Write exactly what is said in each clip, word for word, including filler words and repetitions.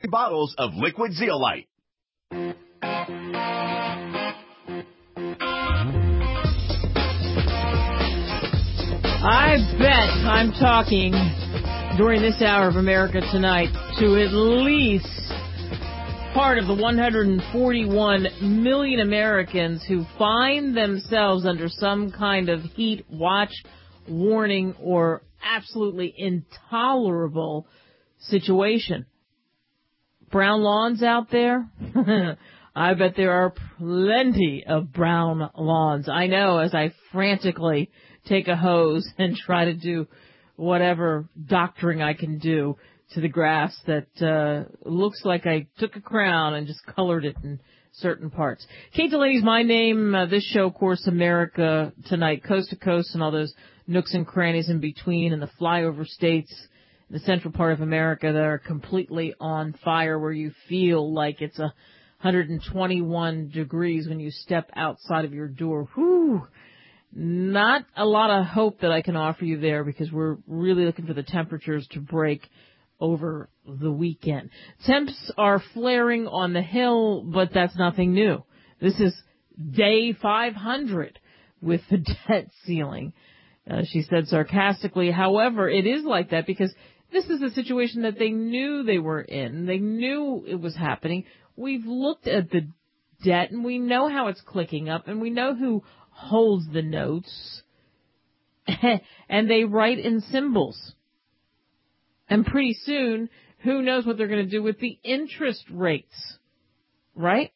bottles of liquid Zeolite. I bet I'm talking during this hour of America Tonight to at least part of the one hundred forty-one million Americans who find themselves under some kind of heat watch warning or absolutely intolerable situation. Brown lawns out there? I bet there are plenty of brown lawns. I know, as I frantically take a hose and try to do whatever doctoring I can do to the grass that uh looks like I took a crown and just colored it in certain parts. Kate Delaney's my name. Uh, this show, of course, America Tonight, coast to coast and all those nooks and crannies in between and the flyover states, the central part of America that are completely on fire where you feel like it's a one hundred twenty-one degrees when you step outside of your door. Whew. Not a lot of hope that I can offer you there because we're really looking for the temperatures to break over the weekend. Temps are flaring on the Hill, but that's nothing new. This is day five hundred with the debt ceiling, uh, she said sarcastically. However, it is like that because this is a situation that they knew they were in. They knew it was happening. We've looked at the debt, and we know how it's clicking up, and we know who holds the notes, and they write in symbols. And pretty soon, who knows what they're going to do with the interest rates, right?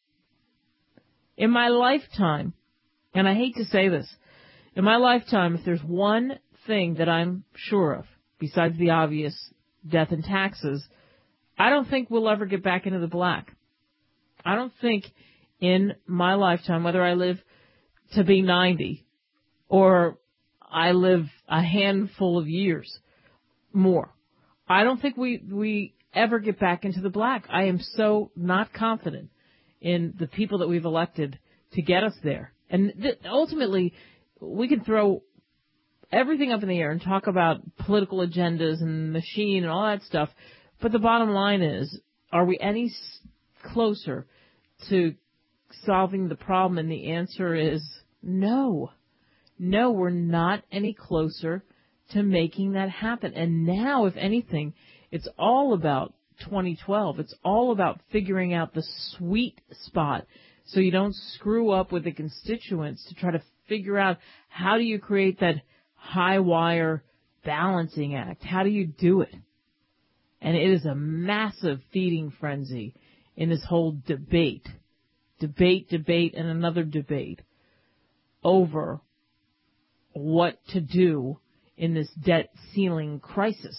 In my lifetime, and I hate to say this, in my lifetime, if there's one thing that I'm sure of, besides the obvious death and taxes, I don't think we'll ever get back into the black. I don't think in my lifetime, whether I live to be ninety or I live a handful of years more, I don't think we we ever get back into the black. I am so not confident in the people that we've elected to get us there. And th- ultimately, we can throw everything up in the air and talk about political agendas and machine and all that stuff. But the bottom line is, are we any s- closer to solving the problem? And the answer is no. No, we're not any closer to making that happen. And now, if anything, it's all about twenty twelve. It's all about figuring out the sweet spot so you don't screw up with the constituents to try to figure out how do you create that high wire balancing act. How do you do it? And it is a massive feeding frenzy in this whole debate, debate, debate, and another debate over what to do in this debt ceiling crisis.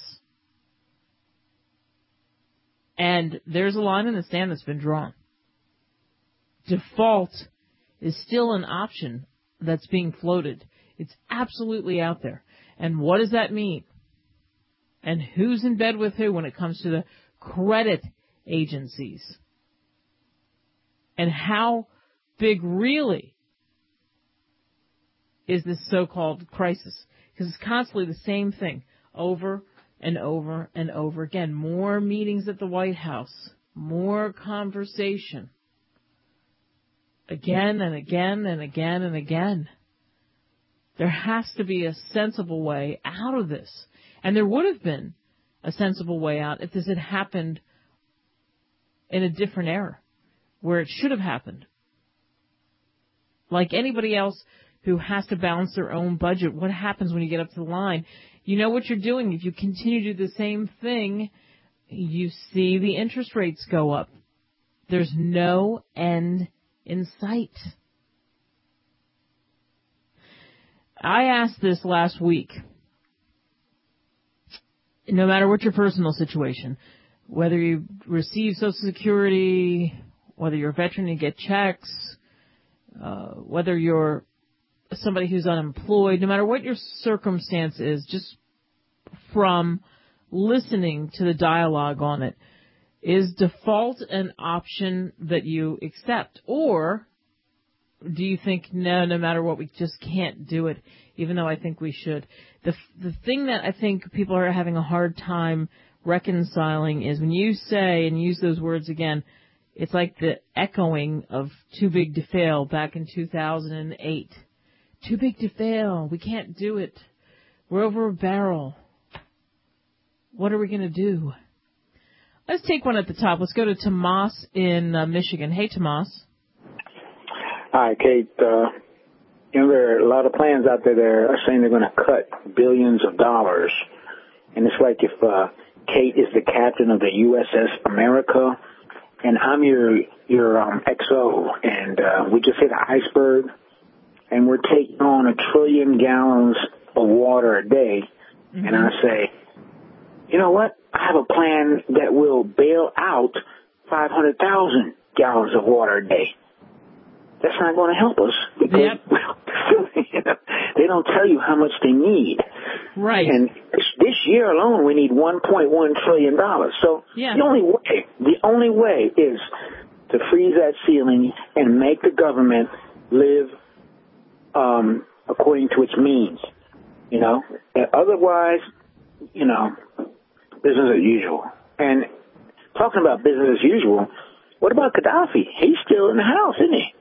And there's a line in the sand that's been drawn. Default is still an option that's being floated. It's absolutely out there. And what does that mean? And who's in bed with who when it comes to the credit agencies? And how big really is this so-called crisis? Because it's constantly the same thing over and over and over again. More meetings at the White House. More conversation. Again and again and again and again. There has to be a sensible way out of this. And there would have been a sensible way out if this had happened in a different era, where it should have happened. Like anybody else who has to balance their own budget, what happens when you get up to the line? You know what you're doing. If you continue to do the same thing, you see the interest rates go up. There's no end in sight. I asked this last week. No matter what your personal situation, whether you receive Social Security, whether you're a veteran and get checks, uh, whether you're somebody who's unemployed, no matter what your circumstance is, just from listening to the dialogue on it, is default an option that you accept? Or do you think, no, no matter what, we just can't do it, even though I think we should? The the thing that I think people are having a hard time reconciling is. When you say and use those words again, it's like the echoing of Too Big to Fail back in two thousand eight. Too big to fail. We can't do it. We're over a barrel. What are we going to do? Let's take one at the top. Let's go to Tomas in uh, Michigan. Hey, Tomas. Hi, Kate. Uh, you know, there are a lot of plans out there that are saying they're going to cut billions of dollars. And it's like if uh, Kate is the captain of the U S S America, and I'm your your um, X O, and uh, we just hit an iceberg, and we're taking on a trillion gallons of water a day. Mm-hmm. And I say, you know what? I have a plan that will bail out five hundred thousand gallons of water a day. That's not going to help us because yep. you know, they don't tell you how much they need. Right. And this year alone, we need one point one trillion dollars. So yeah. the only way, the only way is to freeze that ceiling and make the government live um, according to its means. You know, and otherwise, you know, business as usual. And talking about business as usual, what about Gaddafi? He's still in the house, isn't he?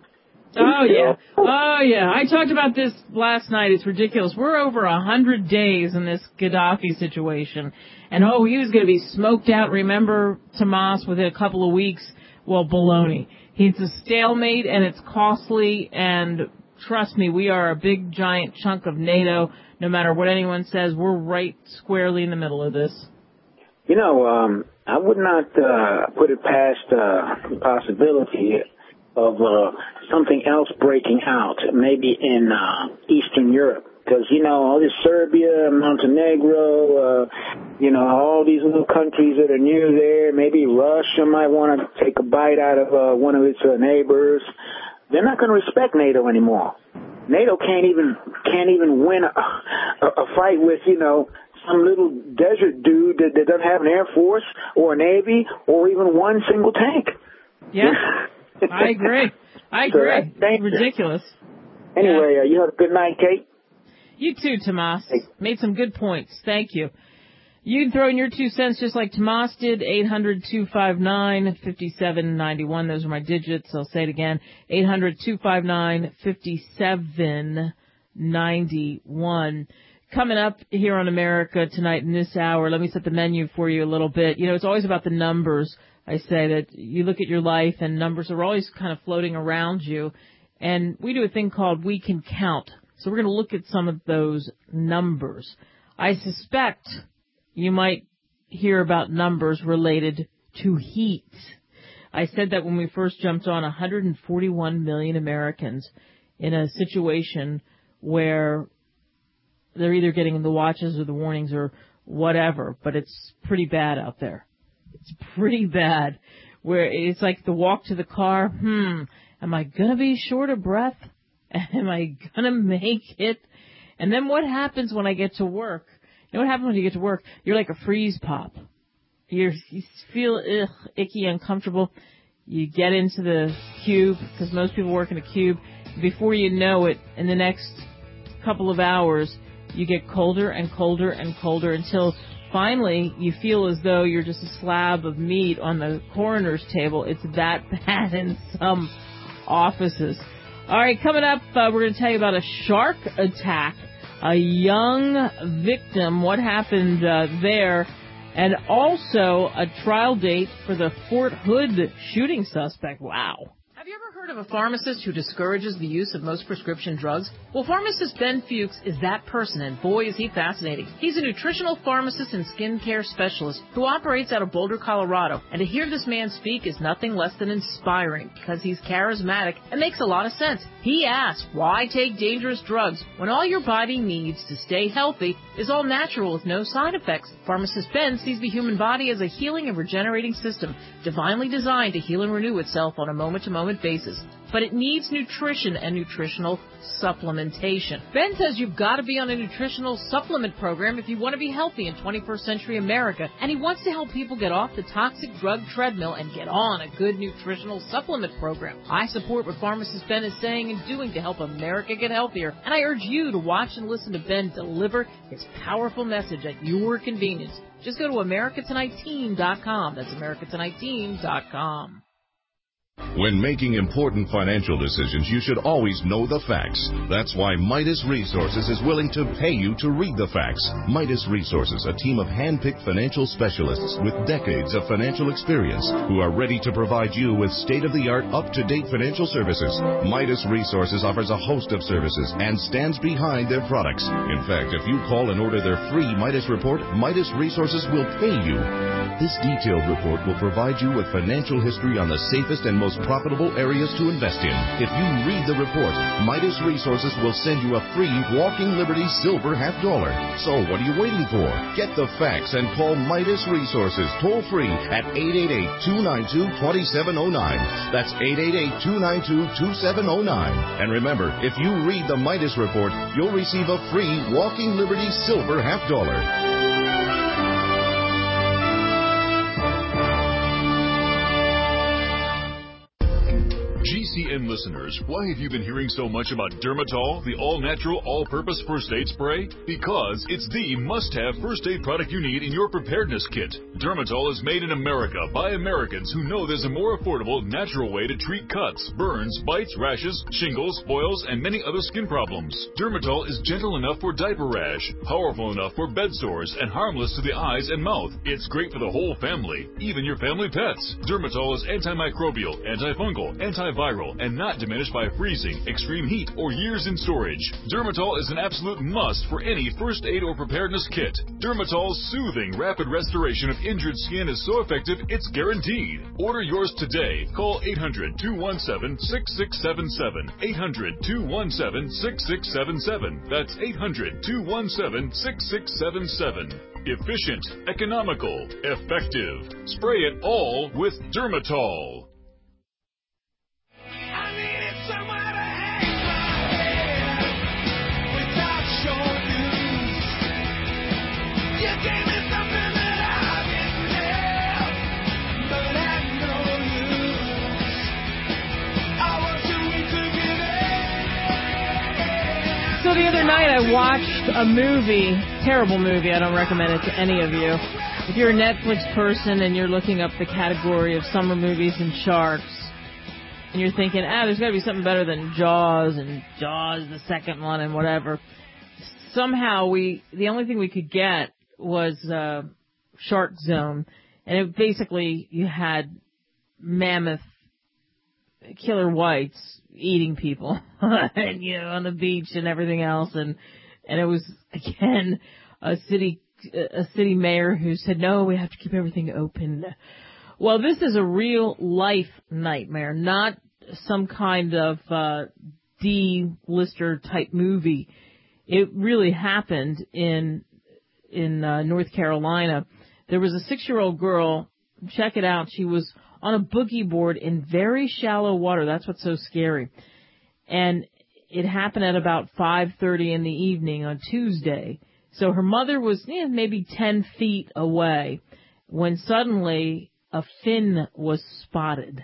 Oh, yeah. Oh, yeah. I talked about this last night. It's ridiculous. We're over a hundred days in this Gaddafi situation. And, oh, he was going to be smoked out, remember, Tomas, within a couple of weeks? Well, baloney. It's a stalemate, and it's costly, and trust me, we are a big, giant chunk of NATO. No matter what anyone says, we're right squarely in the middle of this. You know, um, I would not uh, put it past uh, the possibility of uh, something else breaking out, maybe in uh, Eastern Europe. Because, you know, all this Serbia, Montenegro, uh, you know, all these little countries that are near there, maybe Russia might want to take a bite out of uh, one of its uh, neighbors. They're not going to respect NATO anymore. NATO can't even can't even win a, a, a fight with, you know, some little desert dude that, that doesn't have an Air Force or a Navy or even one single tank. Yeah, I agree. I agree. So ridiculous. Anyway, yeah. uh, you have a good night, Kate. You too, Tomas. Hey. Made some good points. Thank you. You can throw in your two cents just like Tomas did, eight hundred, two five nine, five seven nine one. Those are my digits. I'll say it again, eight hundred, two five nine, five seven nine one. Coming up here on America Tonight in this hour, let me set the menu for you a little bit. You know, it's always about the numbers. I say that you look at your life and numbers are always kind of floating around you. And we do a thing called We Can Count. So we're going to look at some of those numbers. I suspect you might hear about numbers related to heat. I said that when we first jumped on, one hundred forty-one million Americans in a situation where they're either getting the watches or the warnings or whatever, but it's pretty bad out there. It's pretty bad. Where it's like the walk to the car, hmm, am I going to be short of breath? Am I going to make it? And then what happens when I get to work? You know what happens when you get to work? You're like a freeze pop. You're, you feel ugh, icky, uncomfortable. You get into the cube, because most people work in a cube. Before you know it, in the next couple of hours, you get colder and colder and colder until finally you feel as though you're just a slab of meat on the coroner's table. It's that bad in some offices. All right, coming up, uh, we're going to tell you about a shark attack, a young victim, what happened uh, there, and also a trial date for the Fort Hood shooting suspect. Wow. Have you ever heard of a pharmacist who discourages the use of most prescription drugs? Well, pharmacist Ben Fuchs is that person, and boy, is he fascinating. He's a nutritional pharmacist and skincare specialist who operates out of Boulder, Colorado. And to hear this man speak is nothing less than inspiring, because he's charismatic and makes a lot of sense. He asks, why take dangerous drugs when all your body needs to stay healthy is all natural with no side effects? Pharmacist Ben sees the human body as a healing and regenerating system, divinely designed to heal and renew itself on a moment-to-moment basis. prices. But it needs nutrition and nutritional supplementation. Ben says you've got to be on a nutritional supplement program if you want to be healthy in twenty-first century America, and he wants to help people get off the toxic drug treadmill and get on a good nutritional supplement program. I support what pharmacist Ben is saying and doing to help America get healthier, and I urge you to watch and listen to Ben deliver his powerful message at your convenience. Just go to America Tonight Team dot com. That's America Tonight Team dot com. When making important financial decisions, you should always know the facts. That's why Midas Resources is willing to pay you to read the facts. Midas Resources, a team of hand-picked financial specialists with decades of financial experience who are ready to provide you with state-of-the-art, up-to-date financial services. Midas Resources offers a host of services and stands behind their products. In fact, if you call and order their free Midas report, Midas Resources will pay you. This detailed report will provide you with financial history on the safest and most profitable areas to invest in. If you read the report, Midas Resources will send you a free Walking Liberty Silver half dollar. So what are you waiting for? Get the facts and call Midas Resources toll free at eight eight eight, two nine two, two seven zero nine. That's eight eight eight, two nine two, two seven zero nine. And remember, if you read the Midas report, you'll receive a free Walking Liberty Silver half dollar. G C N listeners, why have you been hearing so much about Dermatol, the all-natural, all-purpose first aid spray? Because it's the must-have first aid product you need in your preparedness kit. Dermatol is made in America by Americans who know there's a more affordable, natural way to treat cuts, burns, bites, rashes, shingles, boils, and many other skin problems. Dermatol is gentle enough for diaper rash, powerful enough for bed sores, and harmless to the eyes and mouth. It's great for the whole family, even your family pets. Dermatol is antimicrobial, antifungal, antiviral, and not diminished by freezing, extreme heat, or years in storage. Dermatol is an absolute must for any first aid or preparedness kit. Dermatol's soothing, rapid restoration of injured skin is so effective, it's guaranteed. Order yours today. Call eight hundred, two one seven, six six seven seven. eight hundred, two one seven, six six seven seven. That's eight hundred, two one seven, six six seven seven. Efficient, economical, effective. Spray it all with Dermatol. So the other night I watched a movie, terrible movie, I don't recommend it to any of you. If you're a Netflix person and you're looking up the category of summer movies and sharks, and you're thinking, ah, there's got to be something better than Jaws, and Jaws the second one and whatever, somehow we, the only thing we could get was uh, Shark Zone, and it basically, you had mammoth killer whites eating people and, you know, on the beach and everything else, and and it was again a city a city mayor who said, no, we have to keep everything open. Well, this is a real life nightmare, not some kind of uh D-lister type movie. It really happened in in uh, North Carolina. There was a six-year-old girl, check it out, she was on a boogie board in very shallow water. That's what's so scary. And it happened at about five thirty in the evening on Tuesday. So her mother was eh, maybe ten feet away when suddenly a fin was spotted.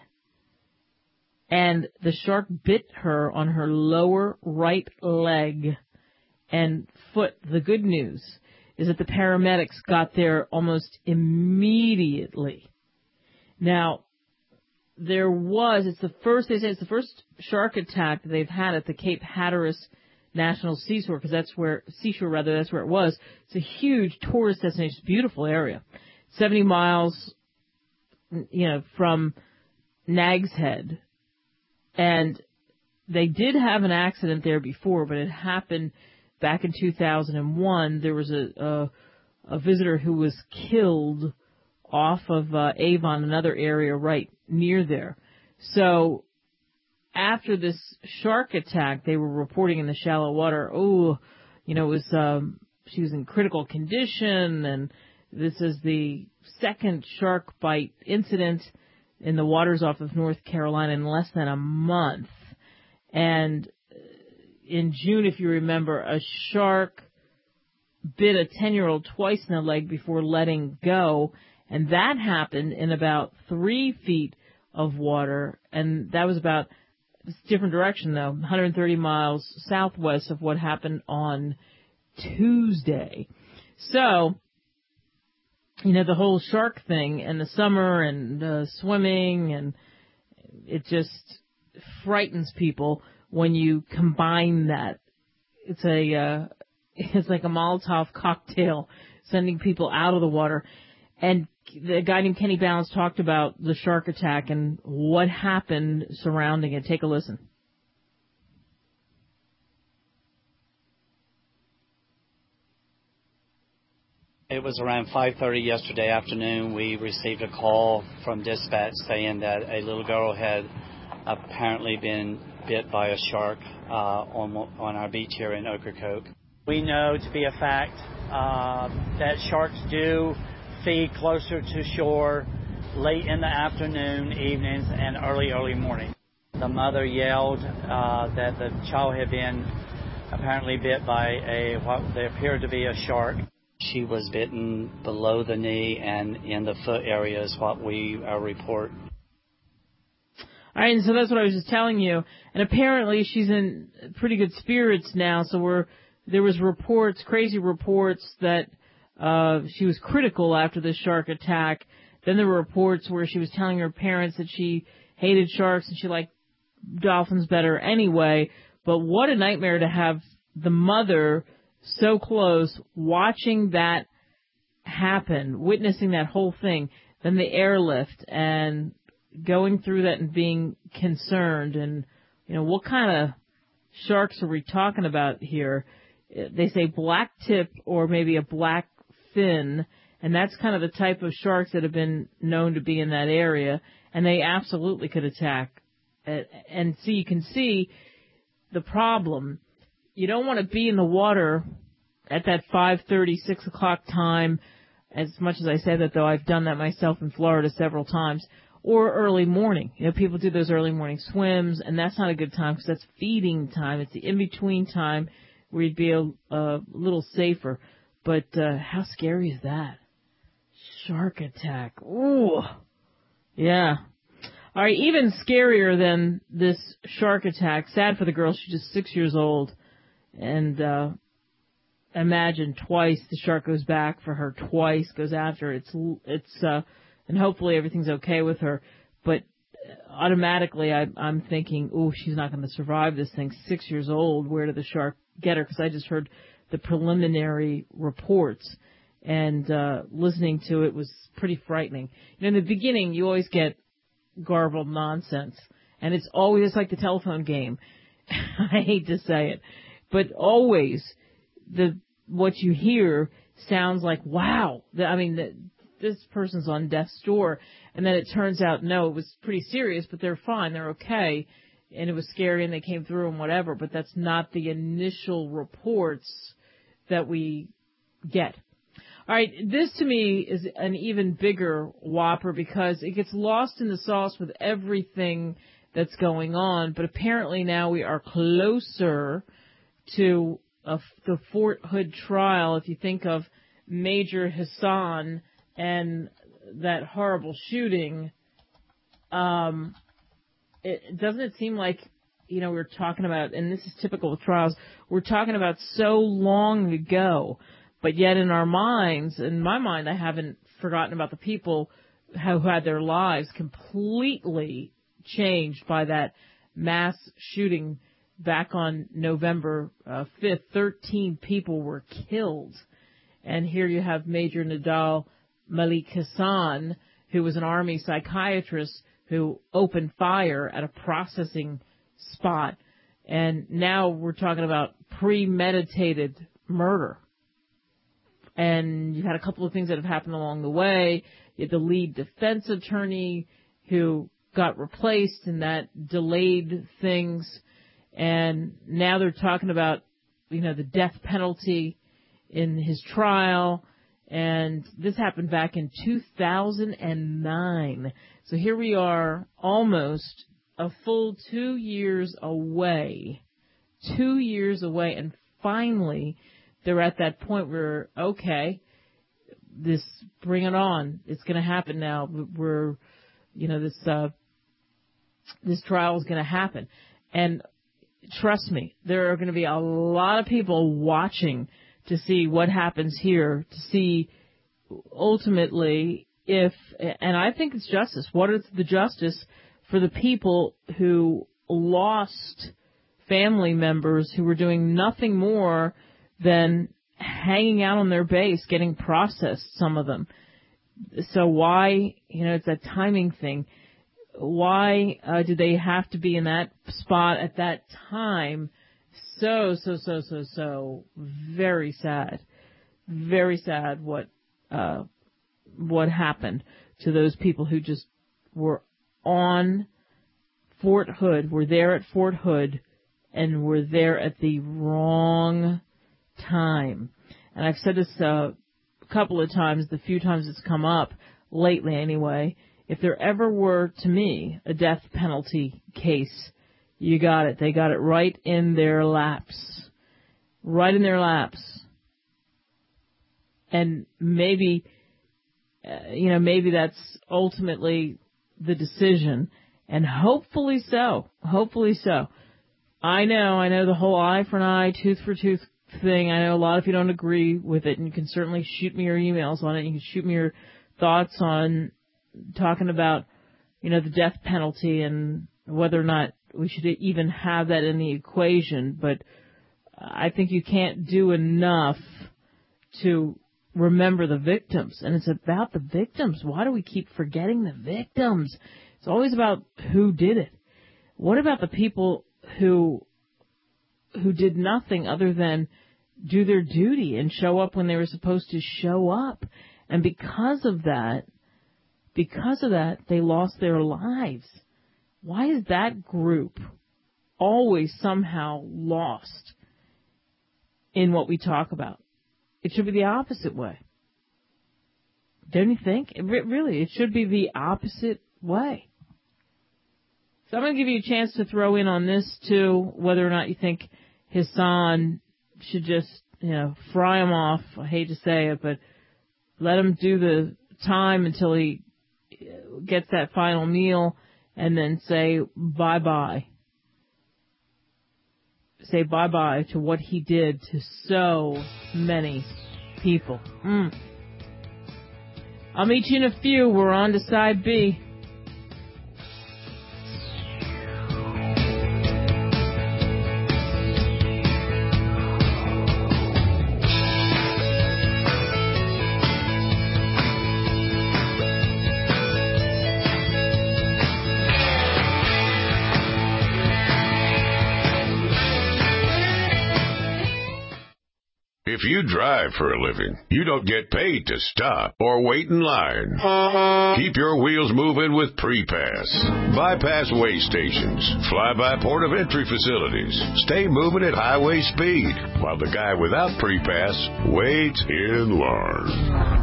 And the shark bit her on her lower right leg and foot. The good news is that the paramedics got there almost immediately. Now, there was, it's the first, they say it's the first shark attack that they've had at the Cape Hatteras National Seashore, because that's where, seashore rather, that's where it was. It's a huge tourist destination, beautiful area. seventy miles, you know, from Nag's Head. And they did have an accident there before, but it happened back in two thousand one. There was a, a, a visitor who was killed off of uh, Avon, another area right near there. So after this shark attack, they were reporting in the shallow water, oh, you know, it was, um, she was in critical condition, and this is the second shark bite incident in the waters off of North Carolina in less than a month. And in June, if you remember, a shark bit a ten-year-old twice in the leg before letting go, and that happened in about three feet of water, and that was about a different direction, though, one hundred thirty miles southwest of what happened on Tuesday. So, you know, the whole shark thing and the summer and uh, swimming, and it just frightens people when you combine that. It's a uh, it's like a Molotov cocktail, sending people out of the water. And the guy named Kenny Balance talked about the shark attack and what happened surrounding it. Take a listen. It was around five thirty yesterday afternoon. We received a call from dispatch saying that a little girl had apparently been bit by a shark uh, on on our beach here in Ocracoke. We know to be a fact uh, that sharks do feed closer to shore late in the afternoon, evenings, and early, early morning. The mother yelled uh, that the child had been apparently bit by a what they appeared to be a shark. She was bitten below the knee and in the foot area is what we uh, report. All right, and so that's what I was just telling you. And apparently she's in pretty good spirits now. So we're, there was reports, crazy reports, that uh, she was critical after the shark attack. Then there were reports where she was telling her parents that she hated sharks and she liked dolphins better anyway. But what a nightmare to have the mother so close, watching that happen, witnessing that whole thing, then the airlift and going through that and being concerned. And, you know, what kind of sharks are we talking about here? They say black tip or maybe a black fin, and that's kind of the type of sharks that have been known to be in that area, and they absolutely could attack. And so you can see the problem. You don't want to be in the water at that five thirty, six o'clock time. As much as I say that, though, I've done that myself in Florida several times. Or early morning. You know, people do those early morning swims, and that's not a good time because that's feeding time. It's the in-between time where you'd be a, a little safer. But uh, how scary is that? Shark attack. Ooh. Yeah. All right, even scarier than this shark attack. Sad for the girl. She's just six years old. And uh, imagine twice the shark goes back for her, twice goes after her. It's it's uh, and hopefully everything's okay with her. But automatically I, I'm thinking, oh, she's not going to survive this thing. Six years old. Where did the shark get her? Because I just heard the preliminary reports, and uh, listening to it was pretty frightening. You know, in the beginning, you always get garbled nonsense, and it's always like the telephone game. I hate to say it. But always, the what you hear sounds like, wow, the, I mean, the, this person's on death's door. And then it turns out, no, it was pretty serious, but they're fine, they're okay. And it was scary and they came through and whatever, but that's not the initial reports that we get. All right, this to me is an even bigger whopper because it gets lost in the sauce with everything that's going on. But apparently now we are closer to uh, the Fort Hood trial. If you think of Major Hassan and that horrible shooting, um, it doesn't it seem like, you know, we're talking about, and this is typical of trials, we're talking about so long ago, but yet in our minds, in my mind, I haven't forgotten about the people who had their lives completely changed by that mass shooting back on November uh, fifth. thirteen people were killed. And here you have Major Nidal Malik Hassan, who was an Army psychiatrist who opened fire at a processing spot. And now we're talking about premeditated murder. And you've had a couple of things that have happened along the way. You had the lead defense attorney who got replaced, and that delayed things. And now they're talking about, you know, the death penalty in his trial. And this happened back in two thousand nine. So here we are, almost a full two years away. Two years away. And finally, they're at that point where, okay, this, bring it on. It's going to happen now. We're, you know, this, uh, this trial is going to happen. And trust me, there are going to be a lot of people watching to see what happens here, to see ultimately if, and I think it's justice. What is the justice for the people who lost family members who were doing nothing more than hanging out on their base, getting processed, some of them. So why, you know, it's that timing thing. Why uh, do they have to be in that spot at that time? So, so, so, so, so very sad. Very sad what uh, what happened to those people who just were on Fort Hood, were there at Fort Hood, and were there at the wrong time. And I've said this uh, a couple of times, the few times it's come up, lately anyway, if there ever were, to me, a death penalty case, you got it. They got it right in their laps. Right in their laps. And maybe, uh, you know, maybe that's ultimately the decision. And hopefully so. Hopefully so. I know, I know the whole eye for an eye, tooth for tooth thing. I know a lot of you don't agree with it, and you can certainly shoot me your emails on it. You can shoot me your thoughts on talking about, you know, the death penalty and whether or not we should even have that in the equation. But I think you can't do enough to remember the victims. And it's about the victims. Why do we keep forgetting the victims? It's always about who did it. What about the people who who did nothing other than do their duty and show up when they were supposed to show up? And because of that, because of that, they lost their lives. Why is that group always somehow lost in what we talk about? It should be the opposite way. Don't you think? It re- really, it should be the opposite way. So I'm going to give you a chance to throw in on this, too, whether or not you think Hassan should just, you know, fry him off. I hate to say it, but let him do the time until he gets that final meal and then say bye-bye. Say bye-bye to what he did to so many people. Mm. I'll meet you in a few. We're on to side B. If you drive for a living, you don't get paid to stop or wait in line. Keep your wheels moving with Pre-Pass. Bypass way stations, fly-by port of entry facilities. Stay moving at highway speed while the guy without Pre-Pass waits in line.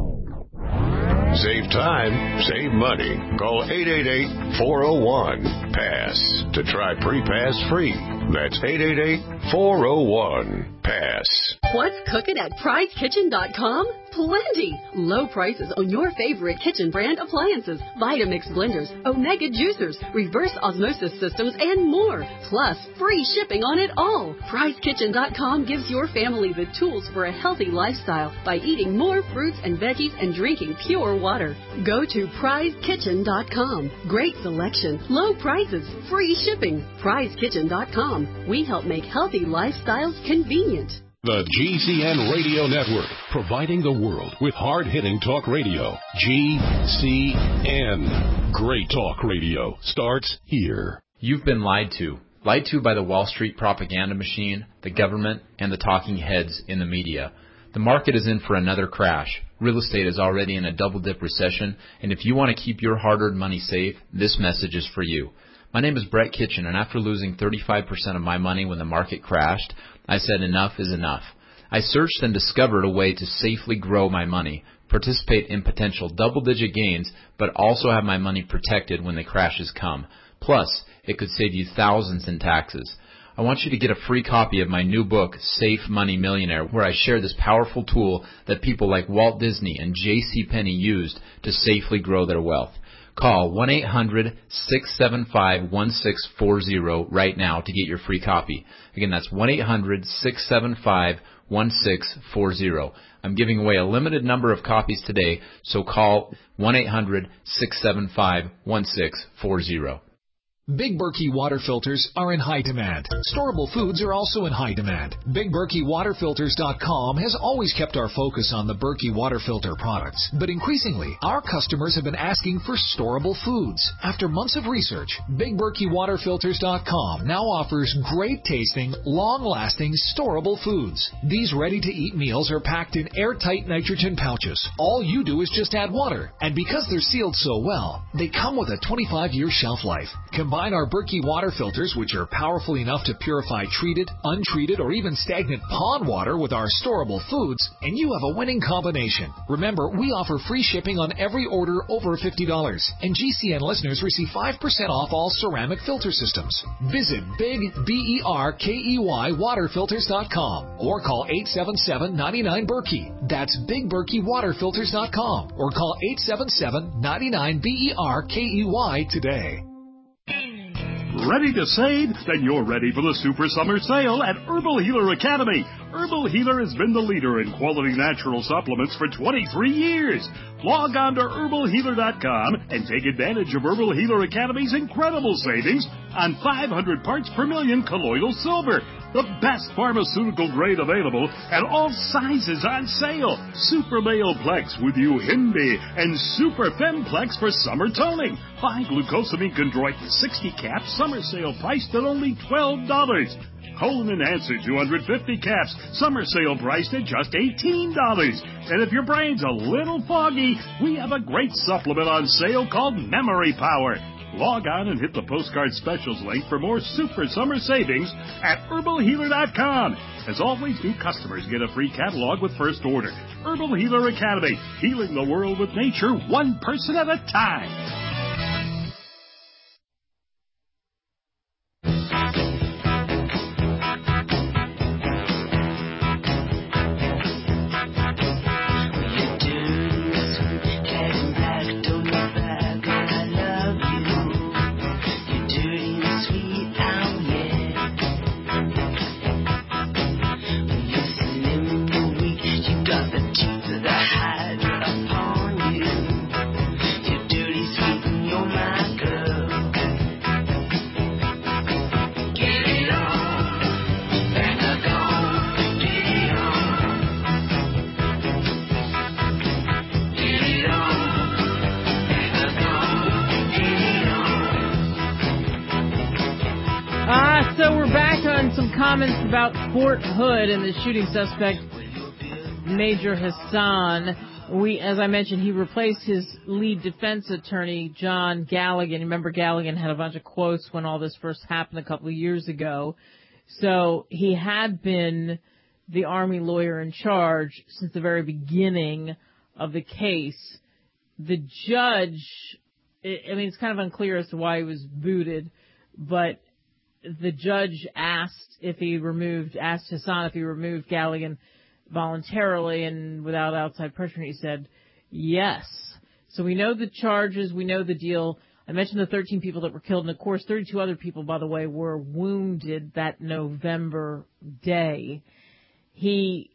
Save time, save money. Call eight eight eight, four oh one, PASS to try Pre-Pass free. That's eight eight eight, four oh one, PASS. What's cooking at prize kitchen dot com? Plenty! Low prices on your favorite kitchen brand appliances, Vitamix blenders, Omega juicers, reverse osmosis systems, and more. Plus, free shipping on it all. prize kitchen dot com gives your family the tools for a healthy lifestyle by eating more fruits and veggies and drinking pure water. Go to prize kitchen dot com. Great selection, low prices, free shipping. prize kitchen dot com. We help make healthy lifestyles convenient. The G C N Radio Network, providing the world with hard-hitting talk radio. G C N. Great talk radio starts here. You've been lied to. Lied to by the Wall Street propaganda machine, the government, and the talking heads in the media. The market is in for another crash. Real estate is already in a double-dip recession, and if you want to keep your hard-earned money safe, this message is for you. My name is Brett Kitchen, and after losing thirty-five percent of my money when the market crashed, I said enough is enough. I searched and discovered a way to safely grow my money, participate in potential double-digit gains, but also have my money protected when the crashes come. Plus, it could save you thousands in taxes. I want you to get a free copy of my new book, Safe Money Millionaire, where I share this powerful tool that people like Walt Disney and J C Penney used to safely grow their wealth. Call one eight hundred six seven five one six four zero right now to get your free copy. Again, that's one eight hundred six seven five one six four zero. I'm giving away a limited number of copies today, so call one eight hundred six seven five one six four zero. Big Berkey water filters are in high demand. Storable foods are also in high demand. Big Berkey Water Filters dot com has always kept our focus on the Berkey water filter products. But increasingly, our customers have been asking for storable foods. After months of research, Big Berkey Water Filters dot com now offers great tasting, long-lasting, storable foods. These ready-to-eat meals are packed in airtight nitrogen pouches. All you do is just add water. And because they're sealed so well, they come with a twenty-five year shelf life. Combine our Berkey water filters, which are powerful enough to purify treated, untreated, or even stagnant pond water with our storable foods, and you have a winning combination. Remember, we offer free shipping on every order over fifty dollars, and G C N listeners receive five percent off all ceramic filter systems. Visit Big B E R K E Y Water Filters dot com or call eight seven seven, nine nine, Berkey. That's Big Berkey Water Filters dot com or call eight seven seven, nine nine, B E R K E Y today. Ready to save? Then you're ready for the Super Summer Sale at Herbal Healer Academy. Herbal Healer has been the leader in quality natural supplements for twenty-three years. Log on to herbal healer dot com and take advantage of Herbal Healer Academy's incredible savings on five hundred parts per million colloidal silver, the best pharmaceutical grade available, and all sizes on sale. Super Male Plex with Uhimbi and Super Femplex for summer toning. Buy glucosamine chondroitin sixty caps, summer sale priced at only twelve dollars. Colon Enhancer two hundred fifty caps, summer sale priced at just eighteen dollars. And if your brain's a little foggy, we have a great supplement on sale called Memory Power. Log on and hit the postcard specials link for more super summer savings at herbal healer dot com. As always, new customers get a free catalog with first order. Herbal Healer Academy, healing the world with nature one person at a time. Comments about Fort Hood and the shooting suspect, Major Hassan. We, as I mentioned, he replaced his lead defense attorney, John Galligan. Remember, Galligan had a bunch of quotes when all this first happened a couple of years ago. So he had been the Army lawyer in charge since the very beginning of the case. The judge, I mean, it's kind of unclear as to why he was booted, but the judge asked if he removed, asked Hassan if he removed Galligan voluntarily and without outside pressure, and he said yes. So we know the charges, we know the deal. I mentioned the thirteen people that were killed, and of course thirty-two other people, by the way, were wounded that November day. He,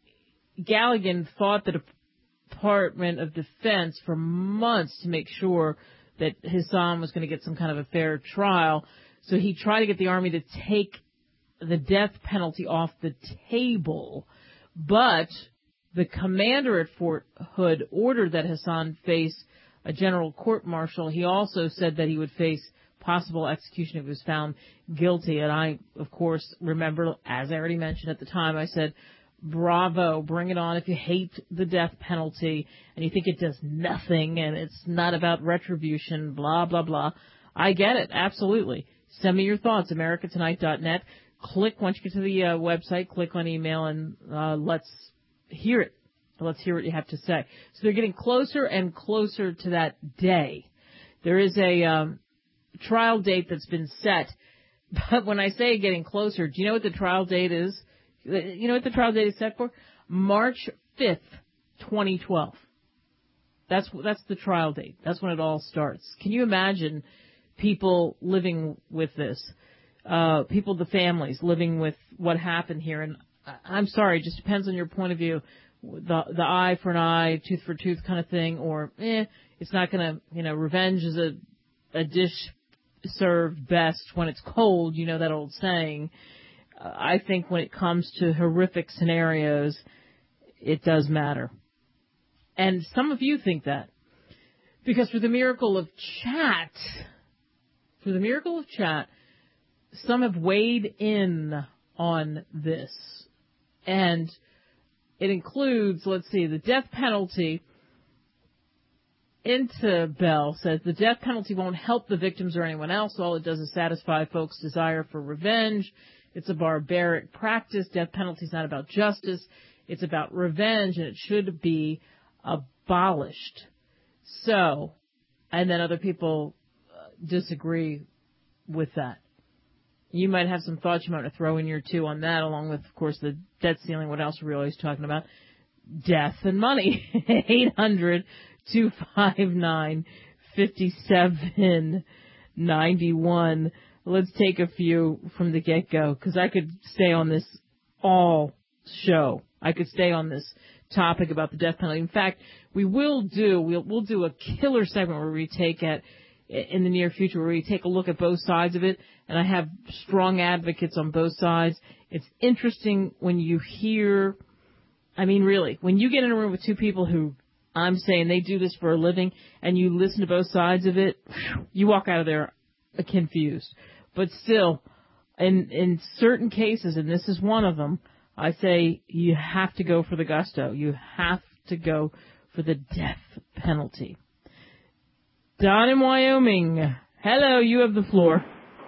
Galligan fought the Department of Defense for months to make sure that Hassan was going to get some kind of a fair trial. So he tried to get the Army to take the death penalty off the table, but the commander at Fort Hood ordered that Hassan face a general court-martial. He also said that he would face possible execution if he was found guilty. And I, of course, remember, as I already mentioned at the time, I said, bravo, bring it on if you hate the death penalty and you think it does nothing and it's not about retribution, blah, blah, blah. I get it, absolutely. Send me your thoughts, america tonight dot net. click, once you get to the uh, website, click on email and uh, let's hear it. Let's hear what you have to say. So they're getting closer and closer to that day. There is a um, trial date that's been set. But when I say getting closer, do you know what the trial date is? You know what the trial date is set for? March fifth, twenty twelve. That's that's the trial date. That's when it all starts. Can you imagine people living with this? Uh, people, the families, living with what happened here. And I'm sorry, it just depends on your point of view. The the eye for an eye, tooth for tooth kind of thing, or eh, it's not going to, you know, revenge is a, a dish served best when it's cold, you know that old saying. Uh, I think when it comes to horrific scenarios, it does matter. And some of you think that. Because through the miracle of chat, through the miracle of chat, some have weighed in on this. And it includes, let's see, the death penalty. Intabel says the death penalty won't help the victims or anyone else. All it does is satisfy folks' desire for revenge. It's a barbaric practice. Death penalty is not about justice. It's about revenge, and it should be abolished. So, and then other people uh, disagree with that. You might have some thoughts you might want to throw in your two on that, along with, of course, the debt ceiling. What else are we always talking about? Death and money. eight hundred, two five nine, five seven nine one. Let's take a few from the get-go, because I could stay on this all show. I could stay on this topic about the death penalty. In fact, we will do, we'll, we'll do a killer segment where we take at, in the near future, where we take a look at both sides of it, and I have strong advocates on both sides. It's interesting when you hear, I mean, really, when you get in a room with two people who, I'm saying they do this for a living, and you listen to both sides of it, you walk out of there confused. But still, in in certain cases, and this is one of them, I say you have to go for the gusto. You have to go for the death penalty. Don in Wyoming. Hello, you have the floor.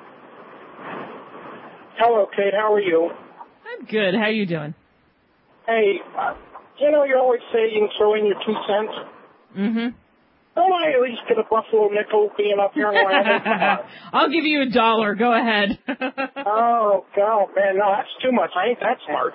Hello, Kate. How are you? I'm good. How are you doing? Hey, uh, you know, you always say you can throw in your two cents. Mm-hmm. Don't I at least get a Buffalo nickel being up here in Wyoming? I'll give you a dollar. Go ahead. Oh, God, man. No, that's too much. I ain't that smart.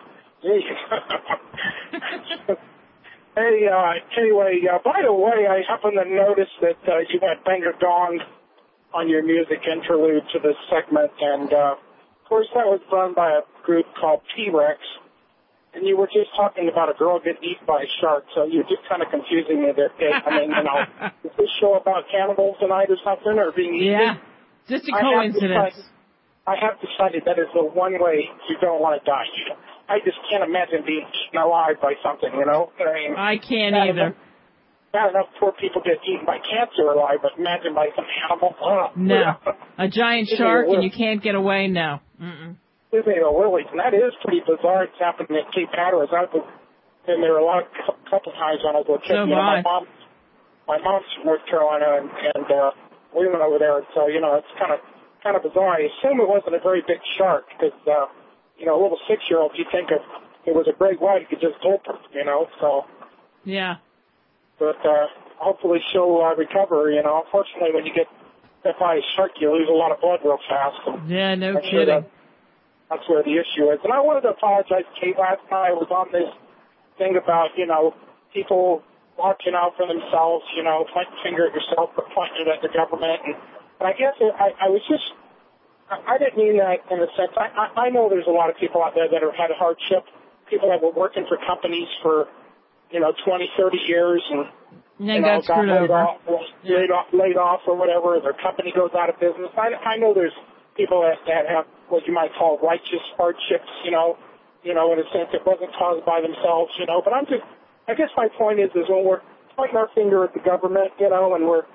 Hey, uh, anyway, uh, by the way, I happen to notice that uh, you had Bang a Gong on your music interlude to this segment, and, uh, of course, that was done by a group called T-Rex. And you were just talking about a girl getting eaten by a shark, so you're just kind of confusing me there, Kate. I mean, you know, is this show about cannibals tonight or something, or being eaten? Yeah, just a coincidence. I have decided that is the one way you don't want to die. I just can't imagine being eaten alive by something, you know? I mean, I can't not either. Enough, not enough poor people get eaten by cancer alive, but imagine by some animal. Oh, no, a giant Give shark me a and you can't get away. No. Mm-mm. Give me the willies, and that is pretty bizarre. It's happened at Cape Hatteras. I've been there a lot, a couple times on a trip. So you know, my mom, my mom's from North Carolina, and, and uh, we went over there, and so you know, it's kind of kind of bizarre. I assume it wasn't a very big shark because uh, you know, a little six-year-old, you think if it was a great white, you could just gulp her, you know. So yeah. But uh, hopefully she'll uh, recover. You know, unfortunately, when you get bit by a shark, you lose a lot of blood real fast. And yeah, no I'm sure kidding. that, That's where the issue is. And I wanted to apologize to Kate. Last night I was on this thing about, you know, people watching out for themselves, you know, pointing the finger at yourself, but pointing it at the government. And, and I guess it, I, I was just, I, I didn't mean that in the sense, I, I, I know there's a lot of people out there that have had a hardship, people that were working for companies for, you know, twenty, thirty years and, and you know, got, got laid over. off, yeah. laid off, laid off or whatever, their company goes out of business. I, I know there's people that, that have what you might call righteous hardships, you know, you know, in a sense it wasn't caused by themselves, you know. But I'm just, I guess my point is, is when we're pointing our finger at the government, you know, and we're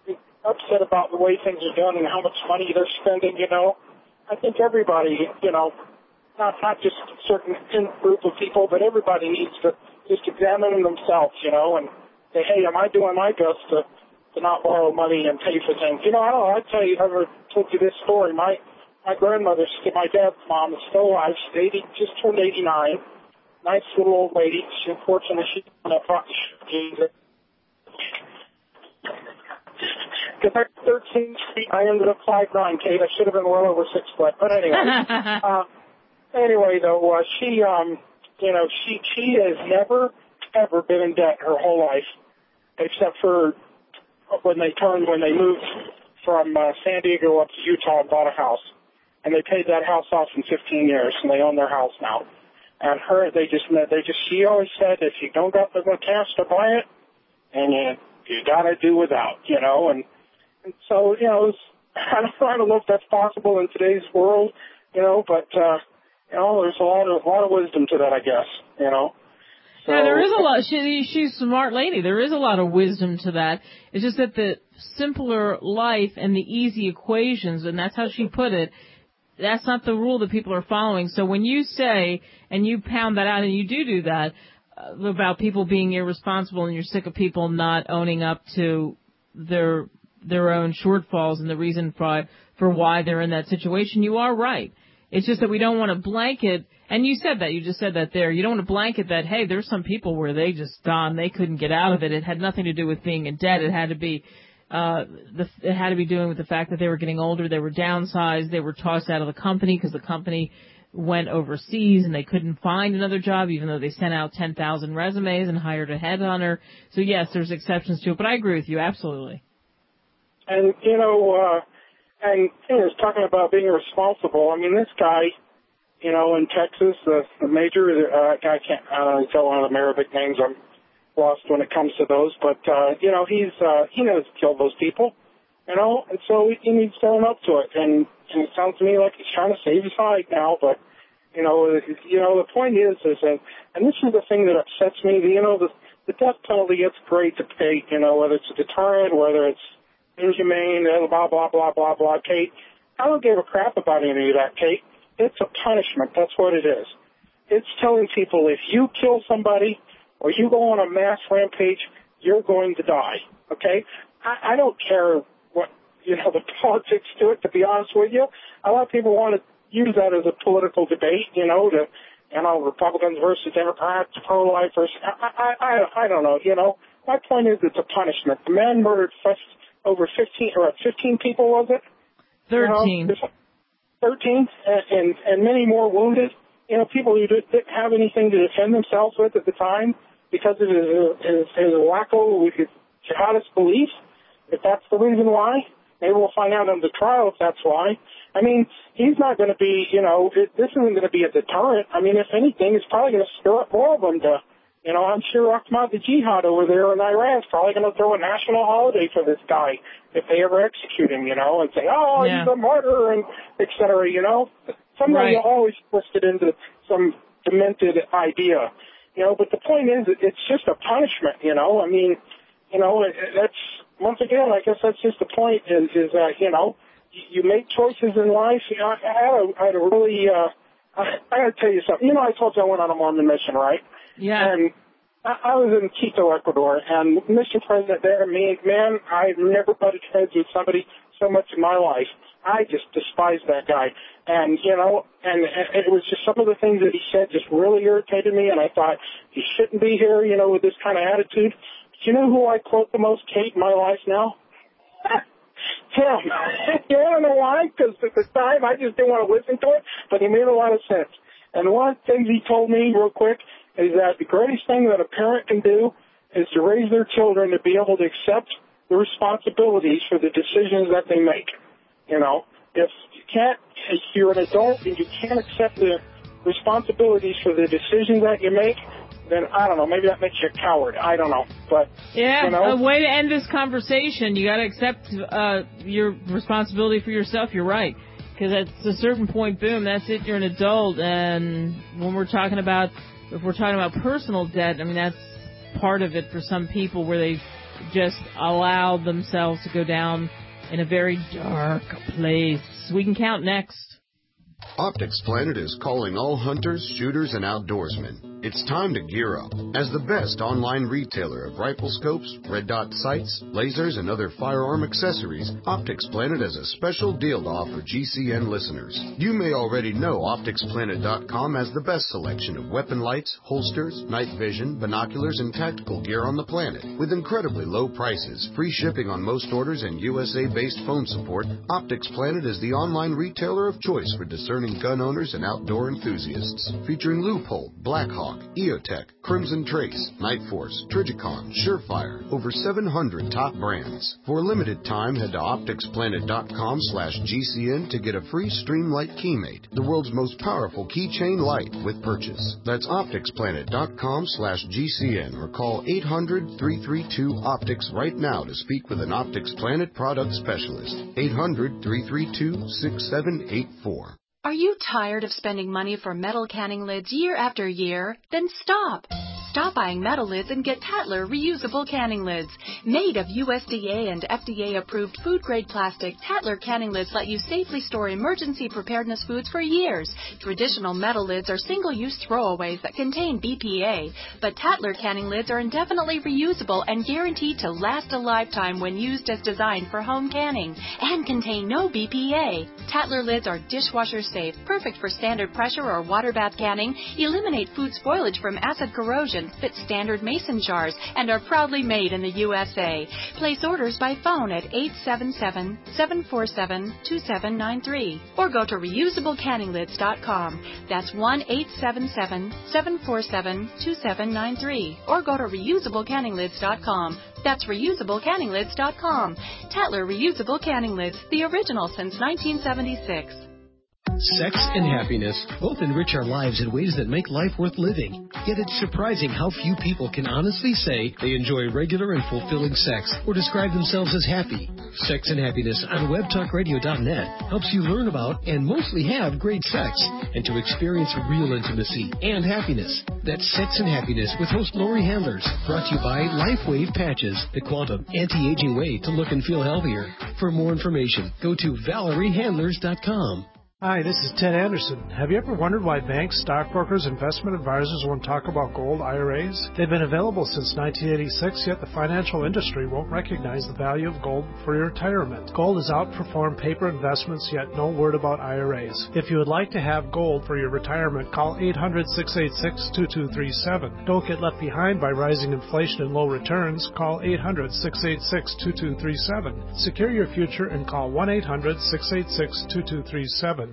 upset about the way things are done and how much money they're spending, you know, I think everybody, you know, not not just a certain group of people, but everybody needs to just examine themselves, you know, and say, hey, am I doing my best to to not borrow money and pay for things? You know, I don't know. I tell you, I ever told you this story. My my grandmother, my dad's mom, is still alive. She's eighty, just turned eighty-nine. Nice little old lady. She, unfortunately, she's on a because I'm thirteen feet, I ended up five nine, Kate. I should have been well over six foot. But anyway, uh, anyway, though, uh, she, um, you know, she she has never ever been in debt her whole life, except for when they turned when they moved from uh, San Diego up to Utah and bought a house, and they paid that house off in fifteen years, and they own their house now. And her, they just, they just, she always said, if you don't got the cash to buy it, and you, you gotta do without, you know, and, and so, you know, it was, I don't, I don't know if that's possible in today's world, you know, but, uh, you know, there's a lot of, a lot of wisdom to that, I guess, you know. So, yeah, there is a lot. She, she's a smart lady. There is a lot of wisdom to that. It's just that the simpler life and the easy equations, and that's how she put it, that's not the rule that people are following. So when you say, and you pound that out, and you do do that, uh, about people being irresponsible, and you're sick of people not owning up to their their own shortfalls and the reason for, for why they're in that situation, you are right. It's just that we don't want to blanket, and you said that, you just said that there, you don't want to blanket that, hey, there's some people where they just gone, they couldn't get out of it. It had nothing to do with being in debt. It had to be Uh, the, it had to be doing with the fact that they were getting older, they were downsized, they were tossed out of the company because the company went overseas and they couldn't find another job, even though they sent out ten thousand resumes and hired a headhunter. So, yes, there's exceptions to it, but I agree with you, absolutely. And, you know, uh, and you know, talking about being responsible, I mean, this guy, you know, in Texas, the, the major, uh, I can't, I don't know, tell one of the Arabic names, I'm lost when it comes to those, but, uh, you know, he's, uh, he knows to kill those people, you know, and so he needs to own up to it, and, and it sounds to me like he's trying to save his hide now, but, you know, you know, the point is, is that, and this is the thing that upsets me, you know, the, the death penalty, it's great to take, you know, whether it's a deterrent, whether it's inhumane, blah, blah, blah, blah, blah, Kate. I don't give a crap about any of that, Kate. It's a punishment, that's what it is. It's telling people if you kill somebody, or you go on a mass rampage, you're going to die, okay? I, I don't care what, you know, the politics to it, to be honest with you. A lot of people want to use that as a political debate, you know, to, you know, Republicans versus Democrats, pro-life versus, I, I, I, I don't know, you know. My point is it's a punishment. The man murdered over fifteen, or fifteen people, was it? thirteen. You know, thirteen, and, and, and many more wounded. You know, people who didn't have anything to defend themselves with at the time, because of his, his, his wacko, his jihadist beliefs, if that's the reason why. Maybe we'll find out on the trial if that's why. I mean, he's not going to be, you know, it, this isn't going to be a deterrent. I mean, if anything, it's probably going to stir up more of them to, you know, I'm sure Ahmad the Jihad over there in Iran is probably going to throw a national holiday for this guy if they ever execute him, you know, and say, oh, yeah. he's a martyr, and et cetera, you know. Somebody right. always twist it into some demented idea. You know, but the point is, it's just a punishment, you know. I mean, you know, that's, once again, I guess that's just the point is, is that, you know, you make choices in life. You know, I had a, I had a really, uh, I, I got to tell you something. You know, I told you I went on a Mormon mission, right? Yeah. And I, I was in Quito, Ecuador, and the mission president there, me, man, I've never butted heads with somebody so much in my life. I just despised that guy. And, you know, and, and it was just some of the things that he said just really irritated me, and I thought, he shouldn't be here, you know, with this kind of attitude. But you know who I quote the most, Kate, in my life now? Him. You want to know why? Because at the time, I just didn't want to listen to it, but he made a lot of sense. And one of the things he told me real quick is that the greatest thing that a parent can do is to raise their children to be able to accept the responsibilities for the decisions that they make. You know, if you can't, if you're an adult and you can't accept the responsibilities for the decisions that you make, then I don't know, maybe that makes you a coward. I don't know. But, yeah, you know, a way to end this conversation, you got to accept uh, your responsibility for yourself. You're right. Because at a certain point, boom, that's it, you're an adult. And when we're talking about, if we're talking about personal debt, I mean, that's part of it for some people where they just allow themselves to go down in a very dark place. We can count next. Optics Planet is calling all hunters, shooters, and outdoorsmen. It's time to gear up. As the best online retailer of rifle scopes, red dot sights, lasers, and other firearm accessories, Optics Planet has a special deal to offer G C N listeners. You may already know Optics Planet dot com has the best selection of weapon lights, holsters, night vision, binoculars, and tactical gear on the planet. With incredibly low prices, free shipping on most orders, and U S A-based phone support, Optics Planet is the online retailer of choice for discerning gun owners and outdoor enthusiasts. Featuring Loophole, Blackhawk, EOTech, Crimson Trace, Night Force, Trijicon, Surefire, over seven hundred top brands. For a limited time, head to Optics Planet dot com slash G C N to get a free Streamlight Keymate, the world's most powerful keychain light with purchase. That's Optics Planet dot com slash G C N or call eight hundred, three three two, OPTICS right now to speak with an Optics Planet product specialist. eight hundred, three three two, six seven eight four. Are you tired of spending money for metal canning lids year after year? Then stop. Stop buying metal lids and get Tatler reusable canning lids. Made of U S D A and F D A-approved food-grade plastic, Tatler canning lids let you safely store emergency preparedness foods for years. Traditional metal lids are single-use throwaways that contain B P A, but Tatler canning lids are indefinitely reusable and guaranteed to last a lifetime when used as designed for home canning, and contain no B P A. Tatler lids are dishwasher safe, perfect for standard pressure or water bath canning, eliminate food spoilage from acid corrosion, fit standard mason jars, and are proudly made in the U S A. Place orders by phone at eight seven seven, seven four seven, two seven nine three or go to reusable canning lids dot com. That's one eight seven seven, seven four seven, two seven nine three or go to reusable canning lids dot com. That's reusable canning lids dot com. Tatler Reusable Canning Lids, the original since nineteen seventy-six. Sex and happiness both enrich our lives in ways that make life worth living. Yet it's surprising how few people can honestly say they enjoy regular and fulfilling sex or describe themselves as happy. Sex and Happiness on web talk radio dot net helps you learn about and mostly have great sex and to experience real intimacy and happiness. That's Sex and Happiness with host Lori Handlers, brought to you by LifeWave Patches, the quantum anti-aging way to look and feel healthier. For more information, go to Valerie Handlers dot com. Hi, this is Ted Anderson. Have you ever wondered why banks, stockbrokers, investment advisors won't talk about gold I R As? They've been available since nineteen eighty-six, yet the financial industry won't recognize the value of gold for your retirement. Gold has outperformed paper investments, yet no word about I R As. If you would like to have gold for your retirement, call eight hundred, six eight six, two two three seven. Don't get left behind by rising inflation and low returns. Call eight hundred, six eight six, two two three seven. Secure your future and call one eight hundred, six eight six, two two three seven.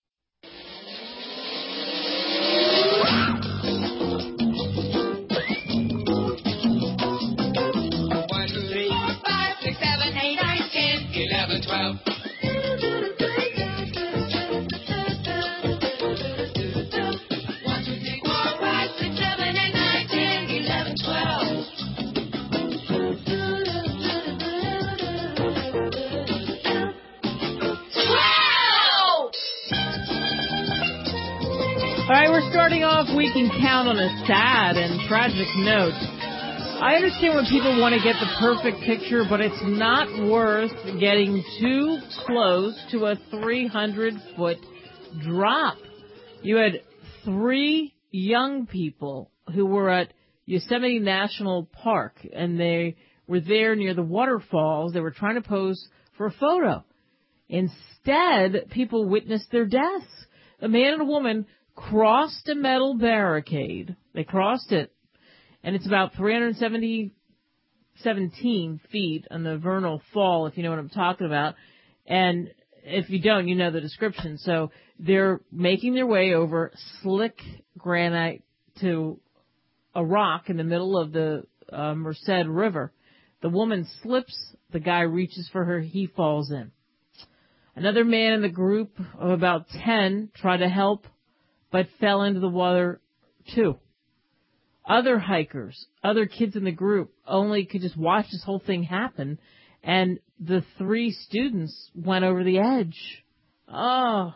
twelve. All right, we're starting off We Can Count on a sad and tragic note. I understand when people want to get the perfect picture, but it's not worth getting too close to a three hundred foot drop. You had three young people who were at Yosemite National Park, and they were there near the waterfalls. They were trying to pose for a photo. Instead, people witnessed their deaths. A man and a woman crossed a metal barricade. They crossed it, and it's about three hundred seventeen feet on the Vernal Fall, if you know what I'm talking about. And if you don't, you know the description. So they're making their way over slick granite to a rock in the middle of the uh, Merced River. The woman slips. The guy reaches for her. He falls in. Another man in the group of about ten tried to help, but fell into the water too. Other hikers, other kids in the group only could just watch this whole thing happen, and the three students went over the edge. Oh,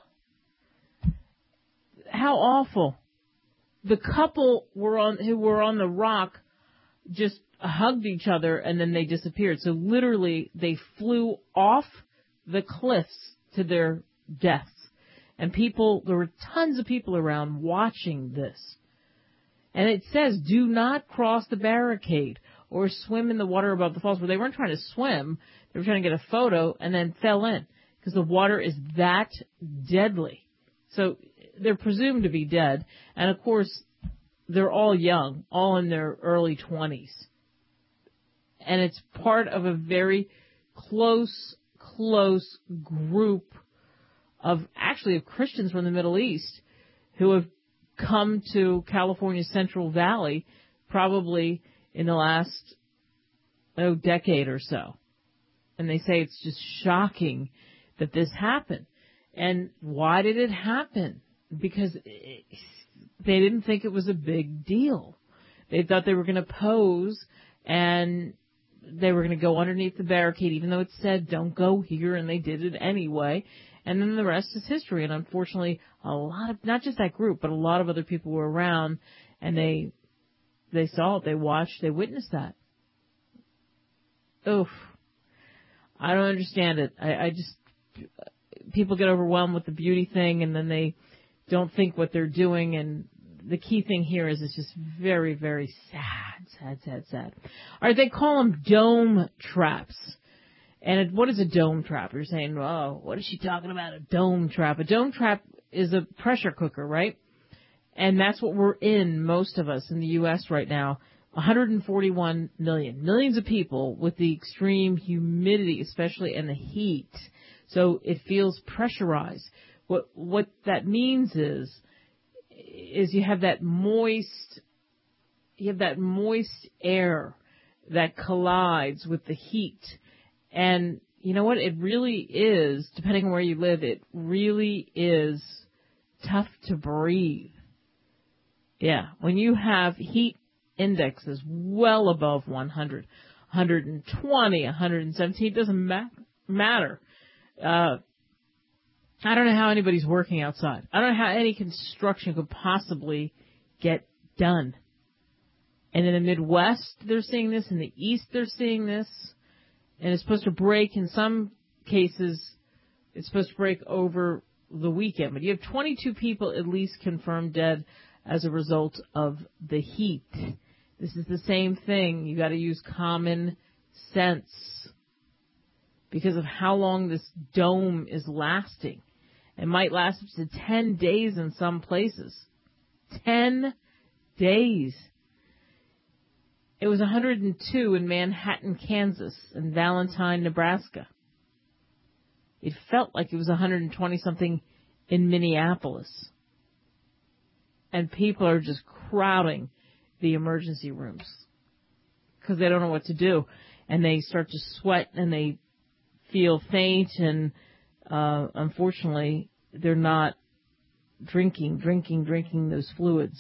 how awful. The couple were on who were on the rock just hugged each other, and then they disappeared. So literally, they flew off the cliffs to their deaths. And people, there were tons of people around watching this. And it says, do not cross the barricade or swim in the water above the falls. Well, they weren't trying to swim. They were trying to get a photo and then fell in because the water is that deadly. So they're presumed to be dead. And, of course, they're all young, all in their early twenties. And it's part of a very close, close group of, actually, of Christians from the Middle East who have come to California's Central Valley probably in the last oh, decade or so. And they say it's just shocking that this happened. And why did it happen? Because it, they didn't think it was a big deal. They thought they were going to pose and they were going to go underneath the barricade, even though it said don't go here, and they did it anyway. And then the rest is history. And unfortunately, a lot of, not just that group, but a lot of other people were around, and they they saw it, they watched, they witnessed that. Oof. I don't understand it. I, I just, people get overwhelmed with the beauty thing, and then they don't think what they're doing. And the key thing here is it's just very, very sad, sad, sad, sad. All right, they call them dome traps. And what is a dome trap? You're saying, oh, what is she talking about, a dome trap? A dome trap is a pressure cooker, right? And that's what we're in, most of us in the U S right now. one hundred forty-one million. Millions of people with the extreme humidity, especially, and the heat. So it feels pressurized. What what that means is, is you have that moist, you have that moist air that collides with the heat. And you know what? It really is, depending on where you live, it really is tough to breathe. Yeah, when you have heat indexes well above one hundred, one hundred twenty, one hundred seventeen, it doesn't ma- matter. Uh, I don't know how anybody's working outside. I don't know how any construction could possibly get done. And in the Midwest, they're seeing this. In the East, they're seeing this. And it's supposed to break, in some cases, it's supposed to break over the weekend. But you have twenty-two people at least confirmed dead as a result of the heat. This is the same thing. You got to use common sense because of how long this dome is lasting. It might last up to ten days in some places. ten days. It was one hundred two in Manhattan, Kansas, and Valentine, Nebraska. It felt like it was one hundred twenty-something in Minneapolis. And people are just crowding the emergency rooms because they don't know what to do. And they start to sweat and they feel faint, and uh, unfortunately, they're not drinking, drinking, drinking those fluids.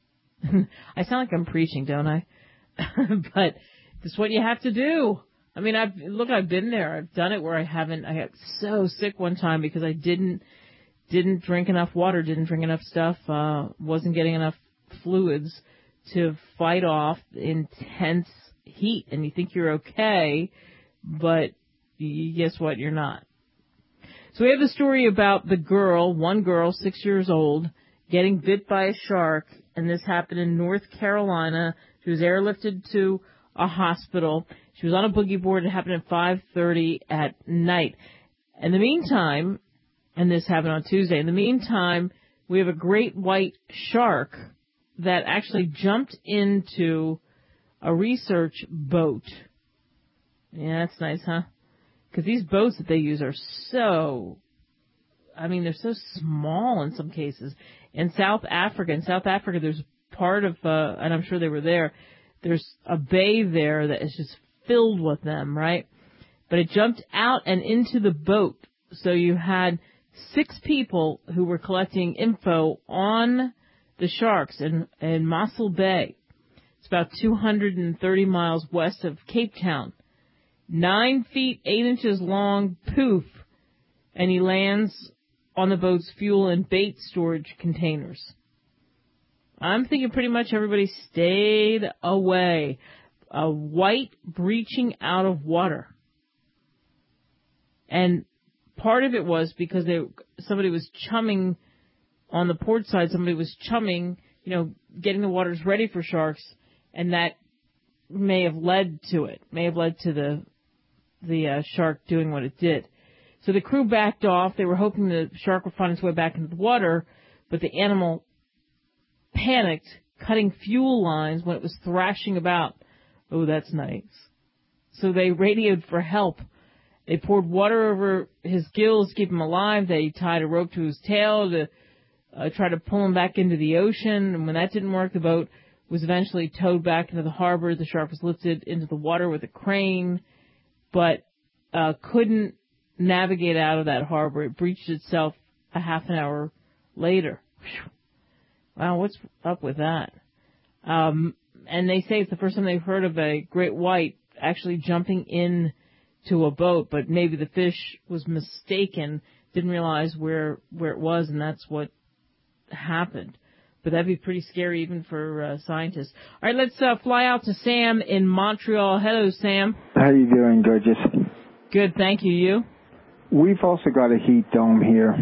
I sound like I'm preaching, don't I? But this is what you have to do. I mean, I've look, I've been there. I've done it where I haven't. I got so sick one time because I didn't didn't drink enough water, didn't drink enough stuff, uh, wasn't getting enough fluids to fight off intense heat. And you think you're okay, but you, guess what? You're not. So we have the story about the girl, one girl, six years old, getting bit by a shark, and this happened in North Carolina. She was airlifted to a hospital. She was on a boogie board. It happened at five thirty at night. In the meantime, and this happened on Tuesday, in the meantime, we have a great white shark that actually jumped into a research boat. Yeah, that's nice, huh? Because these boats that they use are so, I mean, they're so small in some cases. In South Africa, in South Africa, there's part of, uh, and I'm sure they were there, there's a bay there that is just filled with them, right? But it jumped out and into the boat. So you had six people who were collecting info on the sharks in, in Mossel Bay. It's about two hundred thirty miles west of Cape Town. Nine feet, eight inches long, poof, and he lands on the boat's fuel and bait storage containers. I'm thinking pretty much everybody stayed away. A white breaching out of water. And part of it was because they, somebody was chumming on the port side, somebody was chumming, you know, getting the waters ready for sharks, and that may have led to it, may have led to the the uh, shark doing what it did. So the crew backed off. They were hoping the shark would find its way back into the water, but the animal panicked, cutting fuel lines when it was thrashing about. Oh, that's nice. So they radioed for help. They poured water over his gills to keep him alive. They tied a rope to his tail to uh, try to pull him back into the ocean. And when that didn't work, the boat was eventually towed back into the harbor. The shark was lifted into the water with a crane, but uh, couldn't navigate out of that harbor. It breached itself a half an hour later. Whew. Wow, what's up with that? Um, and they say it's the first time they've heard of a great white actually jumping in to a boat, but maybe the fish was mistaken, didn't realize where where it was, and that's what happened. But that'd be pretty scary even for uh, scientists. All right, let's uh, fly out to Sam in Montreal. Hello, Sam. How you doing, gorgeous? Good, thank you. You? We've also got a heat dome here.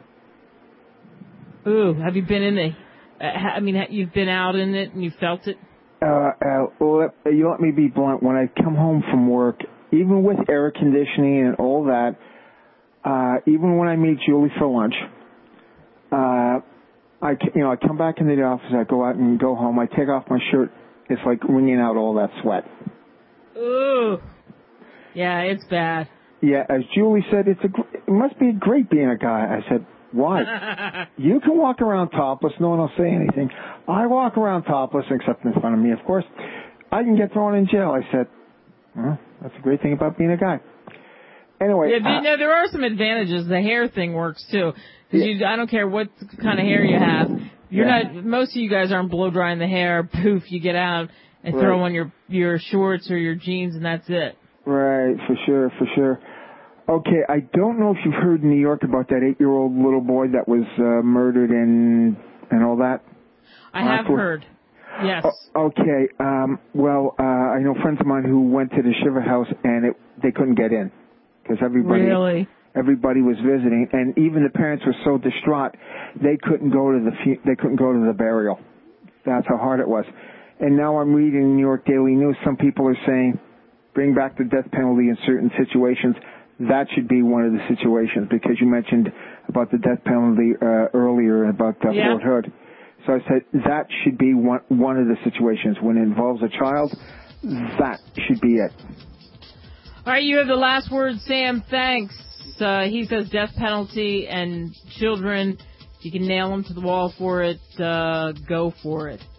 Ooh, have you been in the... Uh, I mean, you've been out in it and you felt it? Uh, uh, well, you let me be blunt. When I come home from work, even with air conditioning and all that, uh, even when I meet Julie for lunch, uh, I, you know, I come back into the office, I go out and go home, I take off my shirt, it's like wringing out all that sweat. Ooh. Yeah, it's bad. Yeah, as Julie said, it's a, it must be great being a guy. I said, why? You can walk around topless, no one will say anything. I walk around topless, except in front of me, of course. I can get thrown in jail. I said, well, that's a great thing about being a guy. Anyway. Yeah, uh, no, there are some advantages. The hair thing works, too. Because yeah. I don't care what kind of hair you have. You're yeah. not. Most of you guys aren't blow-drying the hair. Poof, you get out and right. throw on your, your shorts or your jeans, and that's it. Right, for sure, for sure. Okay, I don't know if you've heard in New York about that eight-year-old little boy that was uh, murdered and and all that. I have uh, heard. Yes. Oh, okay. Um, well, uh, I know friends of mine who went to the Shiva house and it, they couldn't get in because everybody really? everybody was visiting, and even the parents were so distraught they couldn't go to the they couldn't go to the burial. That's how hard it was. And now I'm reading in New York Daily News. Some people are saying, bring back the death penalty in certain situations. That should be one of the situations, because you mentioned about the death penalty uh, earlier about uh, yeah. Fort Hood. So I said that should be one one of the situations. When it involves a child, that should be it. All right, you have the last word, Sam. Thanks. Uh, he says death penalty and children. You can nail them to the wall for it. Uh, go for it.